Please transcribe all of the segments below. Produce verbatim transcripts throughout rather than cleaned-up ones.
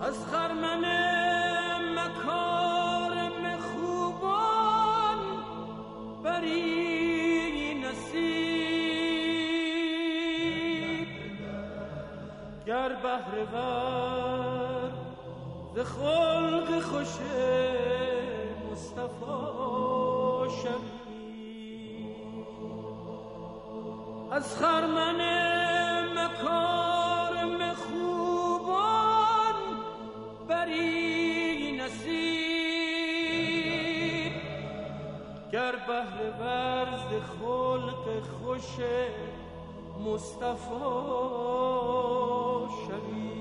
از خرمن مکارم خوبان بری نصیب، گر بهره ور ز خلق خوش مصطفی شوی. از خرمن مکارم خوبان بری نصیب، گر بهره ور ز خلق خوش مصطفی شوی.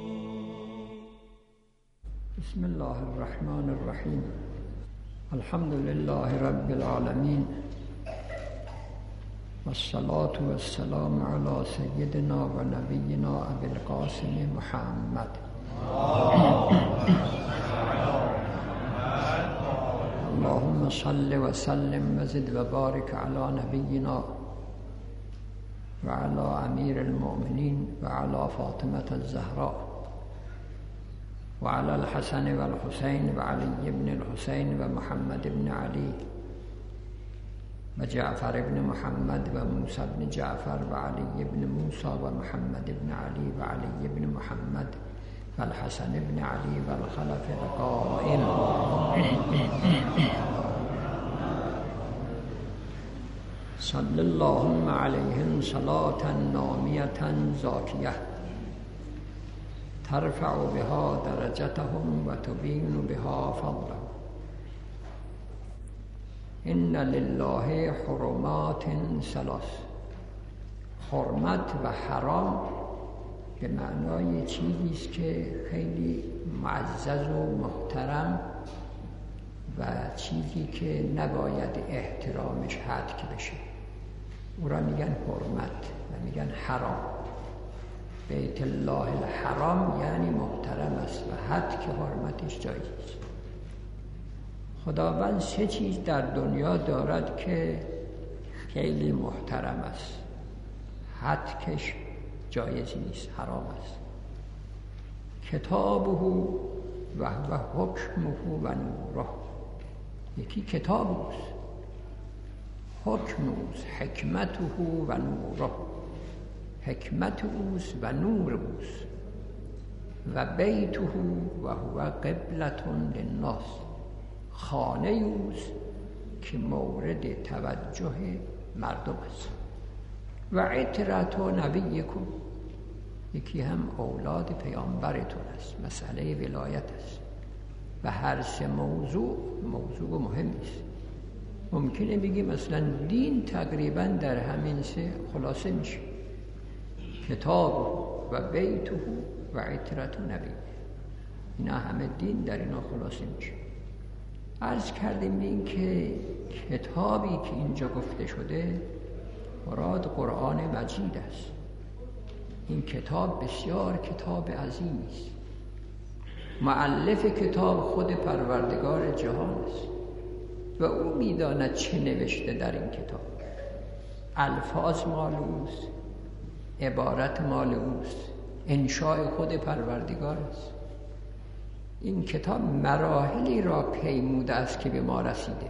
بسم الله الرحمن الرحیم. الحمد لله رب العالمین والصلاة والسلام علی سیدنا و نبینا ابی القاسم محمد. اللهم صل و سلم و زد و بارک علی نبینا و علی امیر المؤمنین و علی فاطمة الزهراء و علی الحسن و الحسین و علی ابن الحسین و محمد ابن علی و جعفر ابن محمد و موسی ابن جعفر و علی ابن موسی و محمد ابن علی و علی ابن محمد و الحسن ابن علی و الخلف القائم. صلی اللهم علیهم صلاة نامیة زاکیة ترفع بها درجتهم و تبین بها فضلهم. ان لله حرمات ثلاث. حرمت و حرام به معنای چیزی است که خیلی معزز و محترم و چیزی که نباید احترامش حد بشه، او را میگن حرمت و میگن حرام. بیت الله الحرام یعنی محترم است و حد که حرمتش جایز است. خداوند سه چیز در دنیا دارد که خیلی محترم است، حد کش جایز نیست، حرام است. کتابه و هو حکمه و نوره. یکی کتاب اوست، حکم اوست، حکمته و نوره. حکمت اوست و نور اوست. و بیته و هو قبلة للناس. خانه اوست که مورد توجه مردم است. و عترة نبیکم. یکی هم اولاد پیامبرتون است، مسئله ولایت است. و هر سه موضوع موضوع مهم است. ممکنه بگیم مثلا دین تقریبا در همین سه خلاصه میشه: کتاب و بیته و عترة نبی. اینا همه دین در اینا خلاصه میشه. عرض کردیم این که کتابی که اینجا گفته شده مراد قرآن مجید است. این کتاب بسیار کتاب عظیمی است. مؤلف کتاب خود پروردگار جهان است و او میداند چه نوشته در این کتاب. الفاظ مال اوست، عبارت مال اوست، انشاء خود پروردگار است. این کتاب مراحلی را پیموده است که به ما رسیده.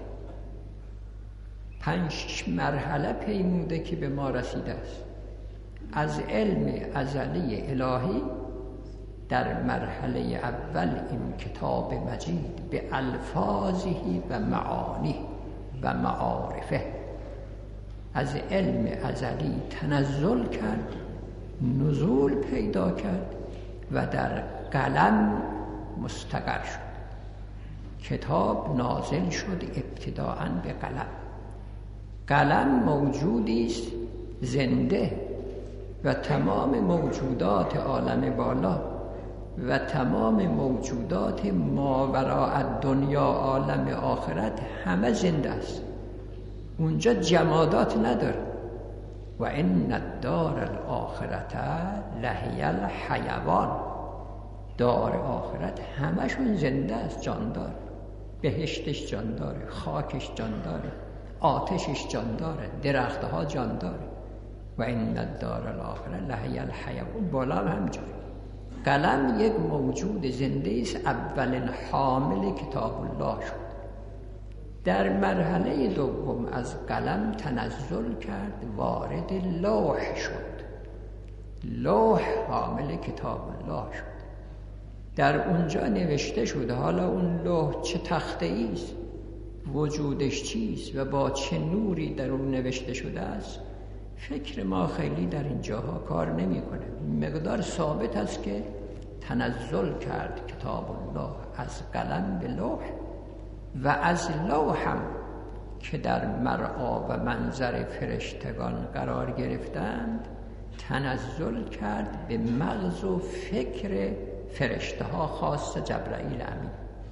پنج مرحله پیموده که به ما رسیده است. از علم ازلی الهی در مرحله اول این کتاب مجید به الفاظه و معانی و معارفه از علم ازلی تنزل کرد، نزول پیدا کرد و در قلم مستقر شد. کتاب نازل شد ابتداءً به قلم. قلم موجودی است زنده و تمام موجودات عالم بالا و تمام موجودات ماوراء الدنیا عالم آخرت همه زنده است. اونجا جمادات نداره. و ان الدار الاخرت لهی الحیوان. دار آخرت همشون زنده است، جان داره. بهشتش جان داره، خاکش جان داره، آتشش جان داره، درختها جان داره. و ان الدار الاخره لهی الحیوان. بالا همجوری. قلم یک موجود زنده است، اولین حامل کتاب الله شد. در مرحله دوم از قلم تنزل کرد، وارد لوح شد. لوح حامل کتاب الله شد. در اونجا نوشته شده. حالا اون لوح چه تخته است، وجودش چیست و با چه نوری در اون نوشته شده است، فکر ما خیلی در این جاها کار نمی‌کنه. مقدار ثابت است که تنزل کرد کتاب الله از قلم به لوح و از لوح هم که در مرعا و منظر فرشتگان قرار گرفتند تنزل کرد به مغز و فکر فرشته ها، خاص جبرائیل امین.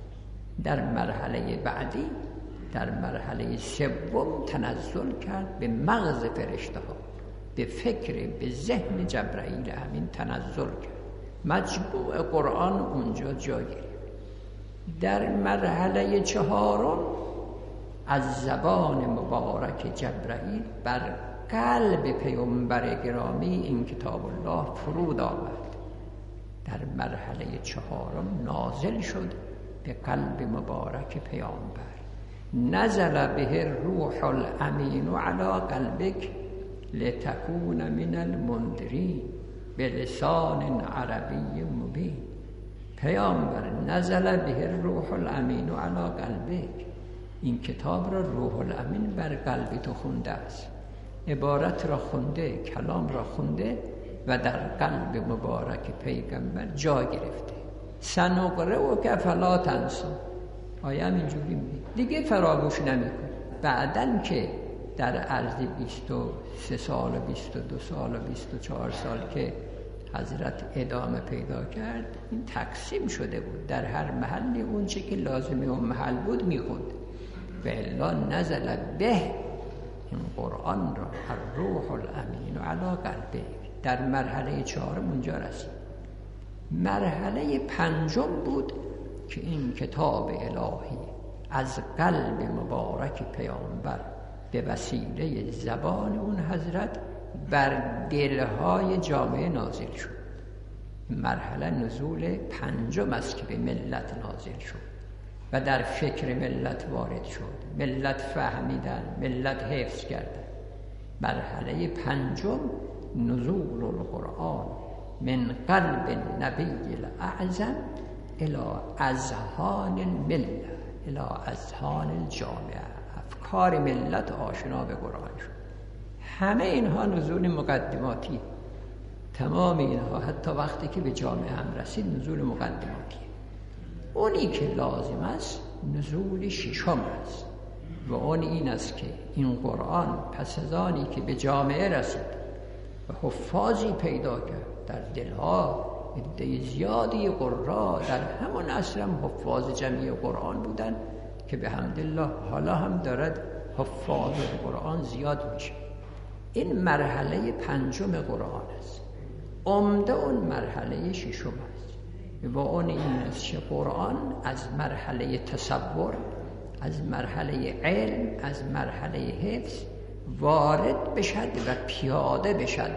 در مرحله بعدی، در مرحله سوم تنزل کرد به مغز فرشته ها، به فکر، به ذهن جبرائیل امین تنزل کرد. مجموع قرآن اونجا جا گرفت. در مرحله چهارم از زبان مبارک جبرائیل بر قلب پیامبر گرامی این کتاب الله فرود آمد. در مرحله چهارم نازل شد به قلب مبارک پیامبر. نزل به الروح الامین علی قلبک لتکون من المنذرین بلسان عربی مبین. پیامبر نزل به الروح الامین علی قلبک، این کتاب را روح الامین بر قلب تو خونده است. عبارت را خونده، کلام را خونده و در قلب مبارک پیغمبر جا گرفته. سنقرئک فلا تنسی، آیه هم اینجوری میگه دیگه فراموش نمیکنه. بعدن که در عرض بیست و سه سال و بیست و دو سال و بیست و چهار سال که حضرت ادامه پیدا کرد، این تقسیم شده بود. در هر محلی اون چه که لازمه اون محل بود میخوند. و الا نزل به، این قرآن را الروح الامین علی قلبه. در مرحله چهارم اونجا رسید. مرحله پنجم بود که این کتاب الهی از قلب مبارک پیامبر به وسیله زبان اون حضرت بر دلهای جامعه نازل شد. مرحله نزول پنجم است که به ملت نازل شد و در فکر ملت وارد شد. ملت فهمیدن، ملت حفظ کردن. مرحله پنجم نزول القرآن من قلب النبی الاعظم الى اذهان الملت، الى اذهان الجامعه. افکار ملت آشنا به قرآن شد. همه اینها نزول مقدماتی، تمام اینها حتی وقتی که به جامعه هم رسید نزول مقدماتی. اونی که لازم است نزول ششم است و اون این است که این قرآن پس از آنی که به جامعه رسید و حفاظی پیدا کرد، در دلها عده زیادی قرا در همون عصر هم حفاظ جمعی قرآن بودن که به حمدالله حالا هم دارد حفاظ قرآن زیاد میشه. این مرحله پنجم قرآن است. عمده اون مرحله ششم است و اون این است که قرآن از مرحله تصور، از مرحله علم، از مرحله حفظ وارد بشد و پیاده بشد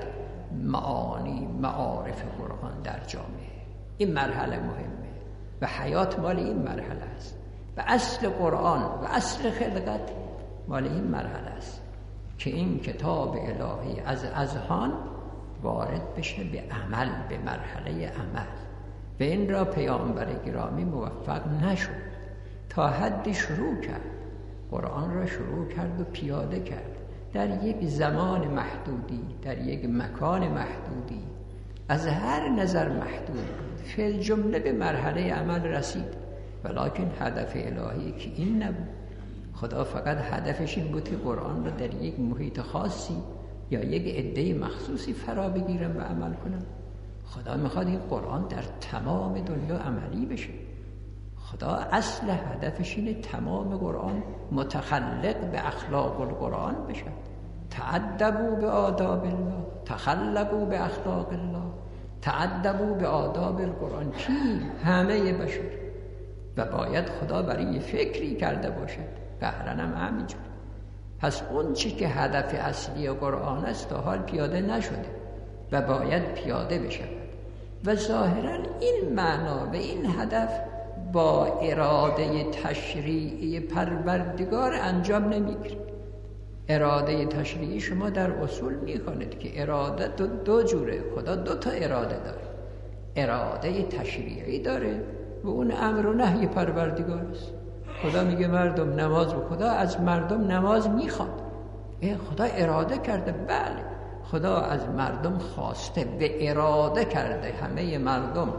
معانی معارف قرآن در جامعه. این مرحله مهمه و حیات مال این مرحله است و اصل قرآن و اصل خلقت مال این مرحله است که این کتاب الهی از اذهان وارد بشه به عمل، به مرحله عمل. و این را پیامبر گرامی موفق نشد. تا حدی شروع کرد، قرآن را شروع کرد و پیاده کرد در یک زمان محدودی، در یک مکان محدودی، از هر نظر محدود بود. فی الجمله به مرحله عمل رسید، ولیکن هدف الهی که این نبود. خدا فقط هدفش این بود که قرآن را در یک محیط خاصی یا یک عده مخصوصی فرا بگیرن و عمل کنن. خدا میخواد این قرآن در تمام دنیا عملی بشه. خدا اصل هدفش اینه تمام قرآن متخلق به اخلاق القرآن بشه. تعدبوا به آداب الله، تخلقوا به اخلاق الله، تعدبوا به آداب القرآن. کی؟ همه بشر. و باید خدا برای فکری کرده باشد. قهرن هم همینجور. پس اون چی که هدف اصلی قرآن است تا حال پیاده نشده و باید پیاده بشود. و ظاهراً این معنا و این هدف با اراده تشریعی پروردگار انجام نمیگیره. اراده تشریعی شما در اصول میخونید که اراده دو, دو جوره. خدا دو تا اراده داره. اراده تشریعی داره و اون امر و نهی پروردگار است. خدا میگه مردم نماز و خدا از مردم نماز میخواد. خدا اراده کرده. بله، خدا از مردم خواسته و اراده کرده همه مردم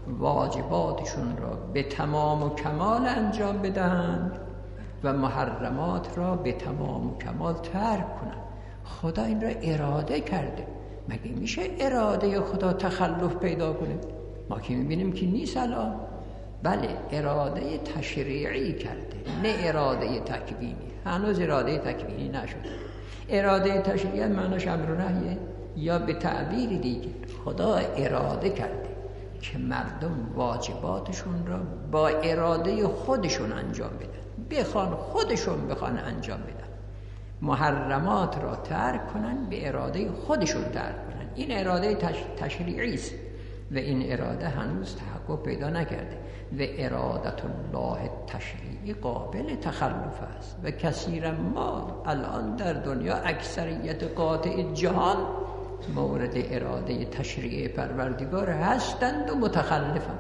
واجباتشون را به تمام و کمال انجام بدهند و محرمات را به تمام و کمال ترک کنند. خدا این را اراده کرده. مگه میشه اراده خدا تخلف پیدا کنه؟ ما که میبینیم که نیست الان. بله، اراده تشریعی کرده، نه اراده تکوینی. هنوز اراده تکوینی نشده. اراده تشریعی معناش امر و نهیه، یا به تعبیر دیگه خدا اراده کرده که مردم واجباتشون را با اراده خودشون انجام بدن، بخوان خودشون بخوان انجام بدن، محرمات را ترک کنن، به اراده خودشون ترک کنن. این اراده تش... تشریعی است و این اراده هنوز تحقق پیدا نکرده و ارادت الله تشریعی قابل تخلف است و کثیرا ما الان در دنیا اکثریت قاطع جهان مورد اراده تشریعی پروردگار هستند و متخلفند.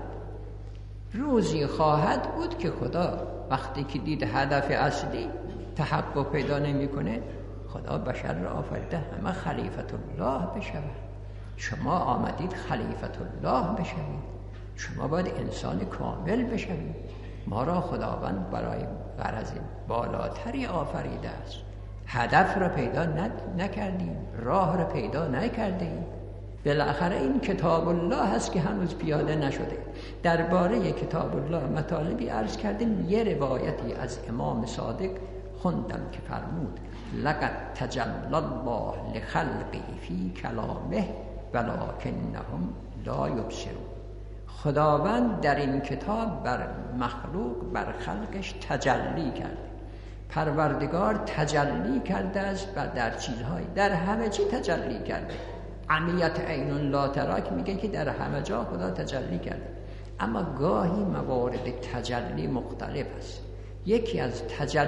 روزی خواهد بود که خدا وقتی که دید هدف اصلی تحقق پیدا نمیکنه، خدا بشر را آفریده همه خلیفت الله بشود. شما آمدید خلیفت الله بشوید، شما باید انسان کامل بشوید. ما را خداوند برای غرض بالاتری آفریده است. هدف را پیدا نکردیم، راه را پیدا نکردیم. بالاخره این کتاب الله هست که هنوز پیاده نشده. درباره کتاب الله مطالبی عرض کردیم. یه روایتی از امام صادق خوندم که فرمود لقد تجلی الله لخلقه فی کلامه ولکنهم لا یبصرون. خداوند در این کتاب بر مخلوق، بر خلقش تجلی کرده. پروردگار تجلی کرده است و در چیزهای، در همه چی تجلی کرده. عمیت عین لا تراک میگه که در همه جا خدا تجلی کرده، اما گاهی موارد تجلی مختلف است. یکی از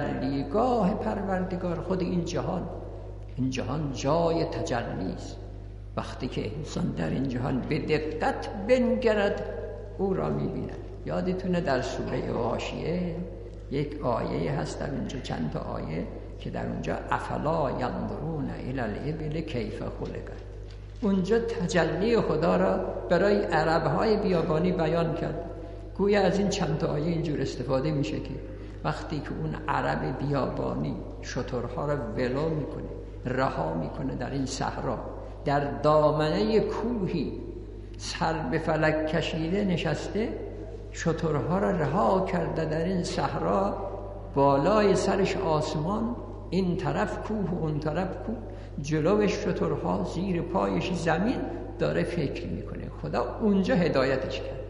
تجلیگاه پروردگار خود این جهان. این جهان جای تجلی است. وقتی که انسان در این جهان به دقت بنگرد او را میبیند. یادتونه در سوره غاشیه یک آیه هست، در اونجا چند تا آیه که در اونجا افلا ینظرون الی الابل کیف خلقت. اونجا تجلی خدا را برای عربهای بیابانی بیان کرد. گویا از این چند تا آیه اینجور استفاده میشه که وقتی که اون عرب بیابانی شترها را ولو میکنه، رها میکنه در این صحرا، در دامنه کوهی سر به فلک کشیده نشسته، شترها را رها کرده در این صحرا، بالای سرش آسمان، این طرف کوه و اون طرف کوه، جلوش شترها، زیر پایش زمین، داره فکر میکنه. خدا اونجا هدایتش کرد.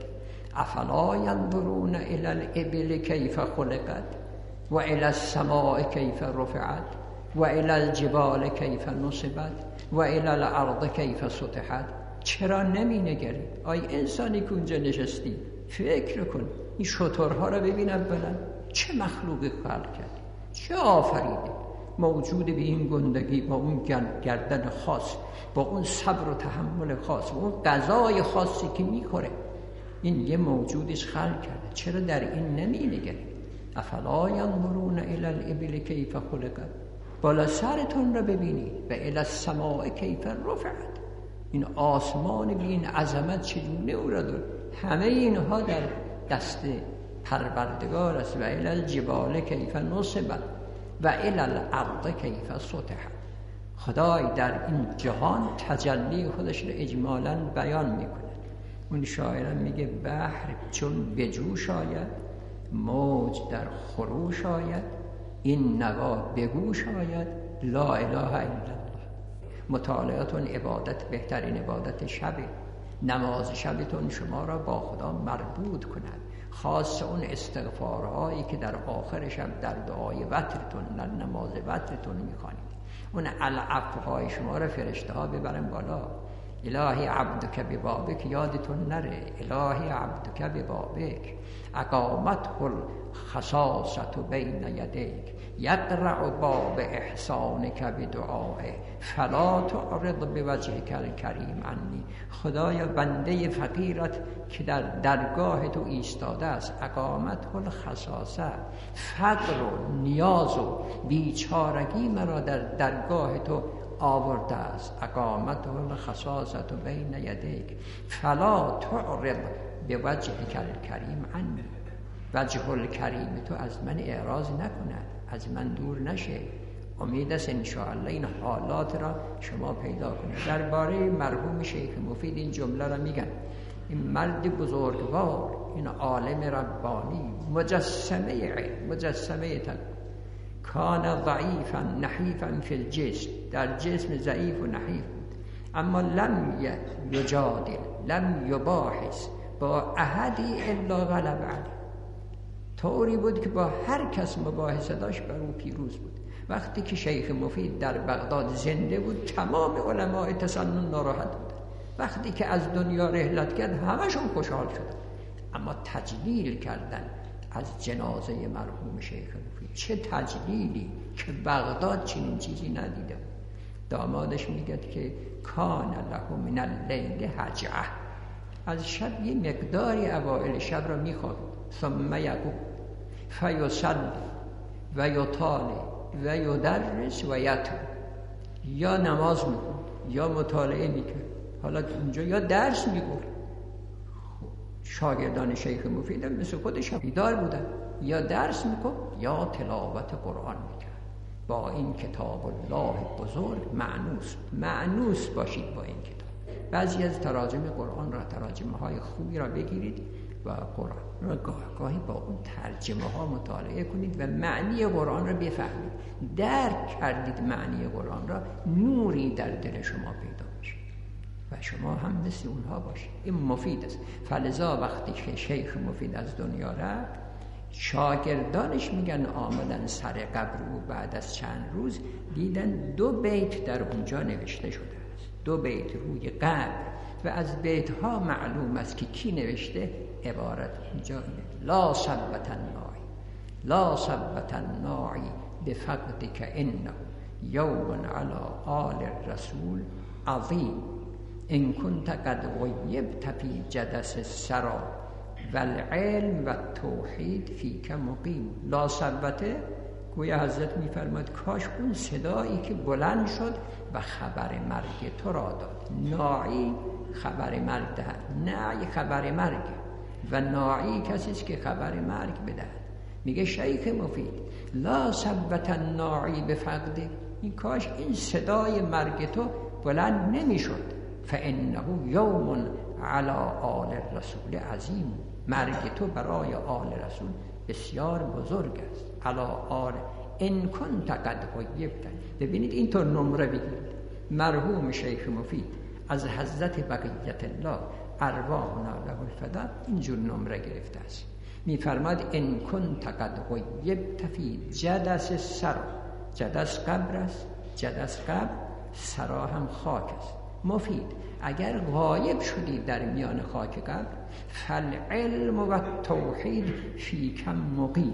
افلا ینظرون الی الابل کیف خلقت و الی السماء کیف رفعت و الی الجبال کیف نصبت و الی الارض کیف سطحت. چرا نمی نگرید؟ آی انسانی که اونجا نشستی فکر کن، این شترها را ببین اولا چه مخلوقی خلق کرد، چه آفریده، موجود به این گندگی، با اون گردن خاص، با اون صبر و تحمل خاص، با اون غذای خاصی که میخوره، این یه موجودش خلق کرده. چرا در این نمی نگرید؟ افلا ینظرون الی الابل کیف خلقت. بالا سرتون را ببینید. و الی السماء کیف رفعت. این آسمان بی این عظمت چگونه او را داره. همه اینها در دست پروردگار است. و الی الجبال کیف نصبت و الی الارض کیف سطحت. خدای در این جهان تجلی خودش را اجمالاً بیان میکنه. اون شاعرم میگه بحر چون به جوش آید، موج در خروش آید، این نوا به گوش آید، لا اله الا الله. مطالعاتون عبادت، بهترین عبادت شبه. نماز شبتون شما را با خدا مربوط کند. خاص اون استغفارهایی که در آخر شب در دعای وترتون، در نماز وترتون میخوانید، اون العفوهای شما را فرشته ها ببرن بالا. الهی عبدک ببابک یادتون نره، الهی عبدک ببابک اقامته الخصاصة بین یدیک یقرع باب احسانک بدعائه فلا تعرض بوجهک الکریم عنی. خدایا بنده فقیرت که در درگاه تو ایستاده است، اقامته الخصاصه، فقر و نیاز و بیچارگی مرا در درگاه تو آورده است، اقامته الخصاصة بین یدیک فلا تعرض بوجهک الکریم عنی. وجه الکریم تو از من اعراض نکند، از من دور نشه. امید است انشاءالله این حالات را شما پیدا کنید. درباره مرحوم شیخ مفید این جمله را میگن، این مرد بزرگوار، این عالم ربانی، مجسمه علم، مجسمه تن، کان ضعیفا نحیفا فی الجسم، در جسم ضعیف و نحیف بود، اما لم یجادل، لم یباحث با احدی الا غلب علیه. طوری بود که با هر کس مباحثه داشت بر او پیروز بود. وقتی که شیخ مفید در بغداد زنده بود تمام علماء تسنن ناراحت بود، وقتی که از دنیا رحلت کرد همشون خوشحال شدن، اما تجلیل کردن از جنازه مرحوم شیخ مفید. چه تجلیلی که بغداد چنین چیزی ندیده. دامادش میگه که کان له من اللیل هجعه، از شب یه مقداری اوائل شب را میخواد، ثم یقوم فیصلی و یطالع و یدرس و یتلو، یا نماز میخوند یا مطالعه میکرد. حالا اونجا یا درس میگفت، شاگردان شیخ مفید هم مثل خودش بیدار بودن، یا درس میکرد یا تلاوت قرآن میکرد. با این کتاب الله بزرگ معنوس معنوس باشید با این کتاب. بعضی از تراجم قرآن را، تراجمه های خوبی را بگیرید و قرآن را گاه گاهی با اون ترجمه ها مطالعه کنید و معنی قرآن را بفهمید. درک کردید معنی قرآن را، نوری در دل شما پیدا میشه و شما هم مثل اونها باشید. این مفید است. فلذا وقتی که شیخ مفید از دنیا رفت، شاگردانش میگن آمدن سر قبر او بعد از چند روز، دیدن دو بیت در اونجا نوشته شده است، دو بیت روی قبر، و از بیت ها معلوم است که کی نوشته. عبارت اینجا اینه: لا صبت الناعی، لا صبت الناعی بفقدک انه یوم علی آل الرسول عظیم ان کنت قد غیبت فی جدس السرا والعلم و التوحید فیک مقیم. لا صبته گویا حضرت میفرماد کاش اون صدایی که بلند شد و خبر مرگ تو را داد. ناعی خبر مرگ دهد، نعی خبر مرگ، و ناعی کسی است که خبر مرگ بدهد. میگه شیخ مفید لا صبت الناعی بفقده، این کاش این صدای مرگ تو بلند نمیشد. فانه یوم علی آل الرسول عظیم، مرگ تو برای آل رسول بسیار بزرگ است. علی آل ان کنت قد غیبت. ببینید اینطور نمره بگیرید. مرحوم شیخ مفید از حضرت بقیت الله ارواحنا له الفدا اینجور نمره گرفته است. میفرماد ان کنت قد غیبت فی جدس السرا، جدس قبر است، جدس قبر، سرا هم خاک است. مفید اگر غایب شدی در میان خاک قبر، فالعلم و توحید فیکم مقیم،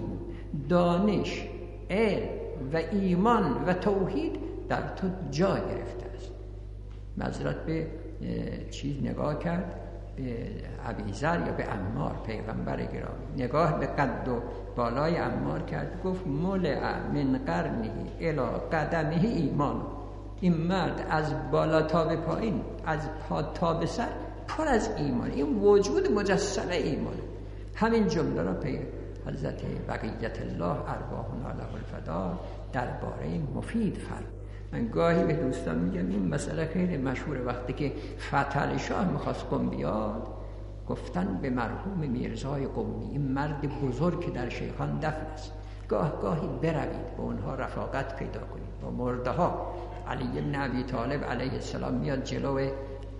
دانش، علم و ایمان و توحید در تو جا گرفته است. معذرت به چیز نگاه کرد، به ابیذر یا به عمار، پیغمبر گرامی نگاه به قد و بالای عمار کرد، گفت ملع من قرنه الی قدمه ایمان. این مرد از بالا تا به پایین، از پا تا به سر پر از ایمان، این وجود مجسمه ایمان. همین جمله را پی حضرت بقیت الله ارواحنا له الفدا درباره مفید فرمود. من گاهی به دوستان میگم این مسئله خیلی مشهوره. وقتی که فتح شاه میخواست قم بیاد، گفتن به مرحوم میرزای قمی، این مرد بزرگ که در شیخان دفن است، گاه گاهی بروید با اونها رفاقت پیدا کنید، با مرده ها. علی بن ابی طالب علیه السلام میاد جلو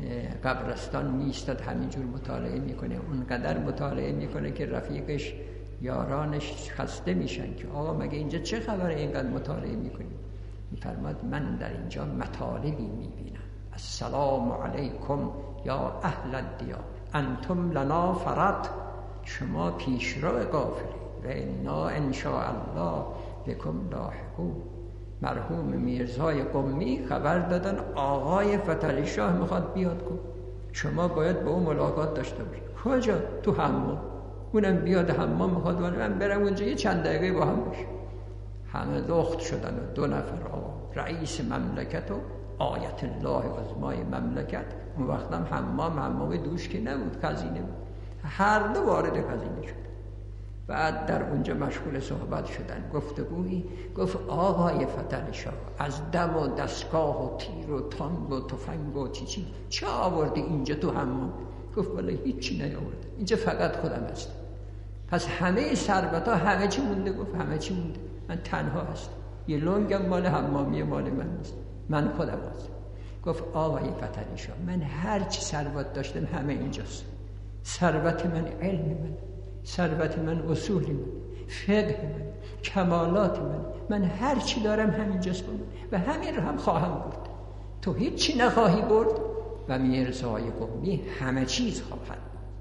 قبرستان میستاد، همینجور مطالعه میکنه، اونقدر مطالعه میکنه که رفیقش یارانش خسته میشن که آقا مگه اینجا چه خبره اینقدر مطالعه میکنی؟ میفرماد من در اینجا مطالبی میبینم السلام علیکم یا اهل الدیار انتم لنا فرط، شما پیشرو قافله و انا ان شاء الله بكم لاحقون. مرحوم میرزای قمی خبر دادن آقای فتحعلی شاه میخواد بیاد کن، شما باید با اون ملاقات داشته باشید. کجا؟ تو حمام. اونم بیاد حمام میخواد ولی من برم اونجا یه چند دقیقه با هم باشیم. همه لخت شدن و دو نفر آقا رئیس مملکت و آیت الله عظمای مملکت. اون وقت هم حمام حمام دوش که نبود، خزینه بود، هر دو وارد خزینه شد. بعد در اونجا مشغول صحبت شدن، گفتگویی. گفت آقای فتحعلی شاه از دم و دستگاه و تیر و تانگ و تفنگ و چی چی چه آوردی اینجا تو حمام؟ گفت ولی هیچی نیاورده، اینجا فقط خودم هستم. پس همه ثروت‌ها همه چی مونده؟ گفت همه چی مونده، من تنها هستم، یه لنگم مال حمامی مال من نیست، من خودم هستم. گفت آقای فتحعلی شاه من هر چی ثروت داشتم همه اینجاست. ثروت من علم من، ثروت من اصول من، فقه من، کمالات من، من هر چی دارم همینجاست با من و همین رو هم خواهم برد. تو هیچ چی نخواهی برد و میرزای قمی همه چیز خواهد.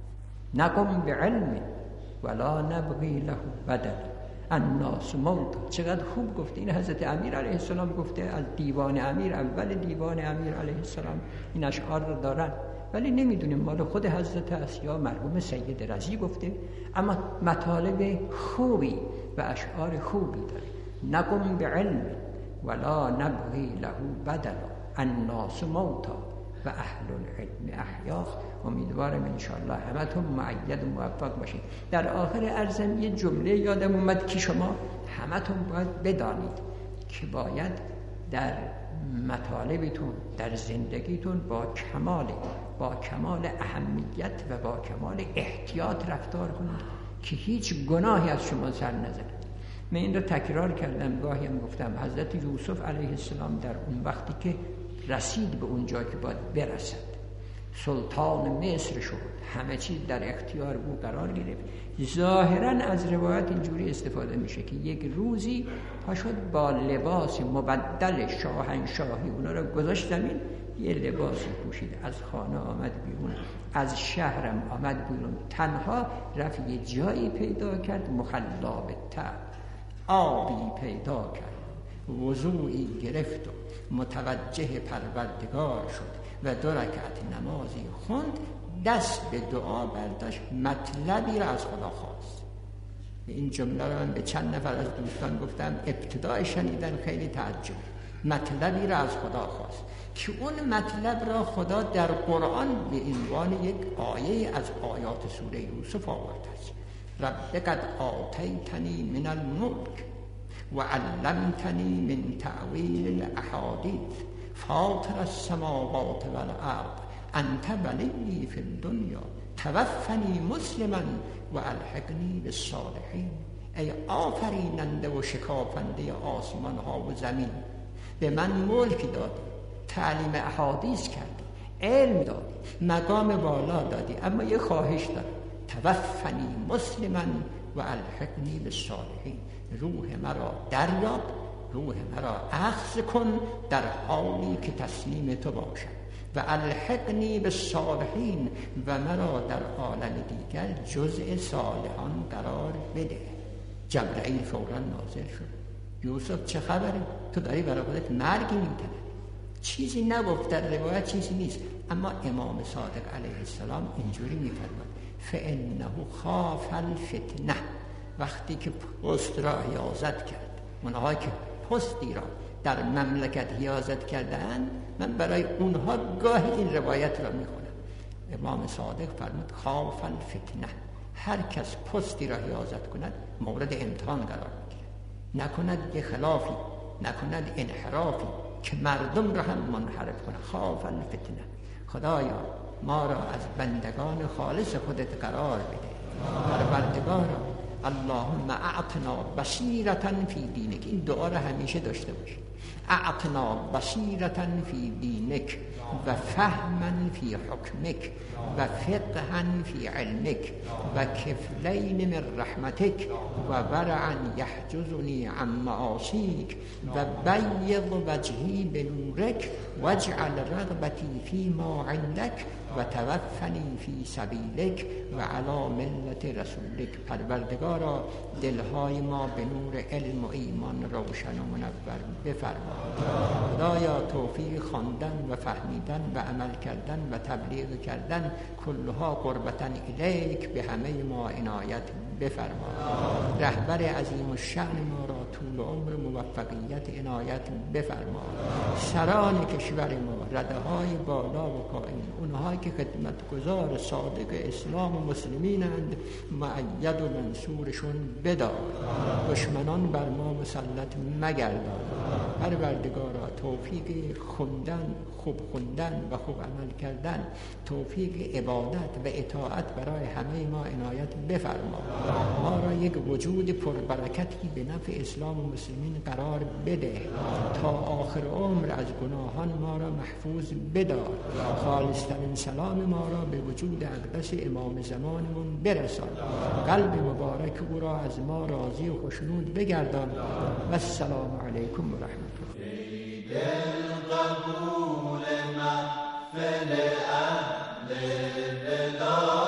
نقم بعلم ولا نبغی له بدل الناس موت. چقدر خوب گفته این حضرت امیر علیه السلام گفته، از دیوان امیر، اول دیوان امیر علیه السلام این اشعار رو دارن، ولی نمیدونیم مال خود حضرت است یا مرحوم سید رضی گفته، اما مطالب خوبی و اشعار خوبی داره. نقم بعلم ولا نبغی له بدلا الناس موتا و اهل العلم احیا. امیدوارم انشاءالله همتون مؤید و موفق باشید. در آخر عرضم یه جمله یادم اومد که شما همتون باید بدانید که باید در مطالبتون در زندگیتون با کمال با کمال اهمیت و با کمال احتیاط رفتار کنید که هیچ گناهی از شما سر نزند. من این رو تکرار کردم، گاهی هم گفتم حضرت یوسف علیه السلام در اون وقتی که رسید به اون جا که باید برسد، سلطان مصر شد، همه چیز در اختیار او قرار گرفت. ظاهرا از روایت اینجوری استفاده میشه که یک روزی پاشد با لباس مبدل شاهنشاهی اونا رو گذاشت زمین، یه لباسی پوشید، از خانه آمد بیرون، از شهرم آمد بیرون، تنها رفت یه جایی پیدا کرد مخلا بالطبع، آبی پیدا کرد، وضوعی گرفت و متوجه پروردگار شد و دو رکعت نمازی خوند، دست به دعا برداشت، مطلبی را از خدا خواست. این جمله را من به چند نفر از دوستان گفتم، ابتدای شنیدن خیلی تعجب. مطلبی را از خدا خواست که اون مطلب را خدا در قرآن به عنوان یک آیه از آیات سوره یوسف آورده است. رب قد آتیتنی من الملک و علمتنی من تعویل الاحادیث فاطر السماوات والارض انت ولی فی الدنیا توفنی مسلما و الحقنی بالصالحین. ای آفریننده و شکافنده آسمان ها و زمین، به من ملک دادی، تعلیم احادیث کردی، علم دادی، مقام بالا دادی، اما یه خواهش دارم، توفنی مسلما و الحقنی بالصالحین. روح مرا دریاب، روح مرا اخذ کن در حالی که تسلیم تو باشم، و الحقنی بالصالحین، و مرا در عالم دیگر جزء صالحان قرار بده. جبرئیل فوراً نازل شد. یوسف چه خبره؟ تو داری برای خودت مرگ می‌کنی. چیزی نگفت، در روایت چیزی نیست، اما امام صادق علیه السلام اینجوری می‌فرماد فانه خاف الفتنه. وقتی که پست را حیازت کرد، اونها که پستی را در مملکت حیازت کردن، من برای اونها گاهی این روایت را میخونم. امام صادق فرمود خاف الفتنه، هر کس پستی را حیازت کند مورد امتحان قرار میگیرد، نکند یه خلافی، نکند انحرافی که مردم را هم منحرف کنه. خاف الفتنه. خدایا ما را از بندگان خالص خودت قرار بده. پروردگارا اللهم اعطنا بصیرة فی دینک. این دعا رو همیشه داشته باشید. اعطنا بصیرة فی دینک و فهما فی حکمک و فقها فی علمک و کفلین من رحمتک و ورعا یحجزنی عن معاصیک و بیض وجهی بنورک واجعل رغبتی فی ما عندک و توفنی فی سبیلک و علی ملت رسولک. پروردگارا دلهای ما به نور علم و ایمان روشن و منور بفرما. خدایا توفیق خواندن و فهمیدن و عمل کردن و تبلیغ کردن کلها قربتن الیک به همه ما عنایت بفرما. رهبر عظیم الشأن ما را طول عمر موفقیت عنایت بفرما. سران کشور ما، رده های بالا و پایین، اونهایی که خدمتگزار صادق اسلام و مسلمینند، مؤید و منصورشون بدار. دشمنان بر ما مسلط مگردان. پروردگارا توفیق خوندن، خوب خوندن و خوب عمل کردن، توفیق عبادت و اطاعت برای همه ما عنایت بفرما. ما را یک وجود پربرکتی به نفع اسلام و مسلمین قرار بده. تا آخر عمر از گناهان ما را محفوظ بدار. خالصترین سلام ما را به وجود اقدس امام زمانمون برسان. قلب مبارک او را از ما راضی و خوشنود بگردان. و السلام علیکم و رحمت الله. قبول محفل اهل بلا